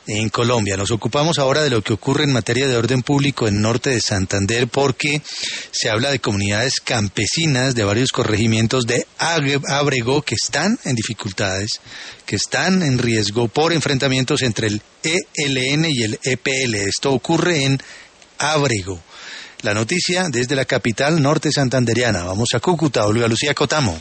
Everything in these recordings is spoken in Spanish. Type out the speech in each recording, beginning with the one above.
en Colombia. Nos ocupamos ahora de lo que ocurre en materia de orden público en norte de Santander, porque se habla de comunidades campesinas de varios corregimientos de Ábrego que están en dificultades, que están en riesgo por enfrentamientos entre el ELN y el EPL. Esto ocurre en Ábrego. La noticia desde la capital norte santanderiana. Vamos a Cúcuta, Olga Lucía Cotamo.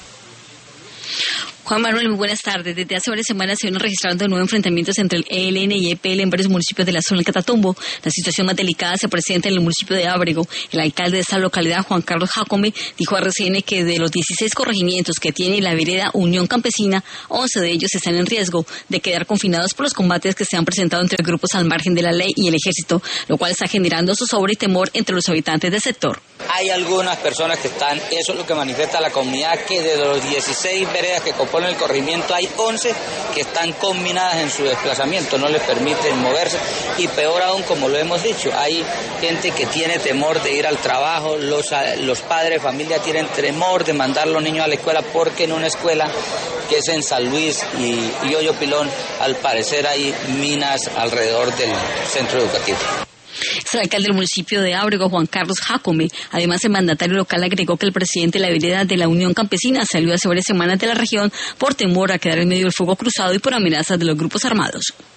Juan Manuel, muy buenas tardes. Desde hace varias semanas se han registrado de nuevo enfrentamientos entre el ELN y EPL en varios municipios de la zona del Catatumbo. La situación más delicada se presenta en el municipio de Ábrego. El alcalde de esta localidad, Juan Carlos Jacome, dijo a RCN que de los 16 corregimientos que tiene la vereda Unión Campesina, 11 de ellos están en riesgo de quedar confinados por los combates que se han presentado entre grupos al margen de la ley y el ejército, lo cual está generando zozobra y temor entre los habitantes del sector. Hay algunas personas que están, eso es lo que manifiesta la comunidad, que de los 16 veredas que componen el corregimiento hay 11 que están combinadas en su desplazamiento, no les permiten moverse, y peor aún, como lo hemos dicho, hay gente que tiene temor de ir al trabajo, los padres de familia tienen temor de mandar a los niños a la escuela, porque en una escuela que es en San Luis y Hoyo Pilón, al parecer hay minas alrededor del centro educativo. Es el alcalde del municipio de Ábrego, Juan Carlos Jacome. Además, el mandatario local agregó que el presidente de la vereda de la Unión Campesina salió hace varias semanas de la región por temor a quedar en medio del fuego cruzado y por amenazas de los grupos armados.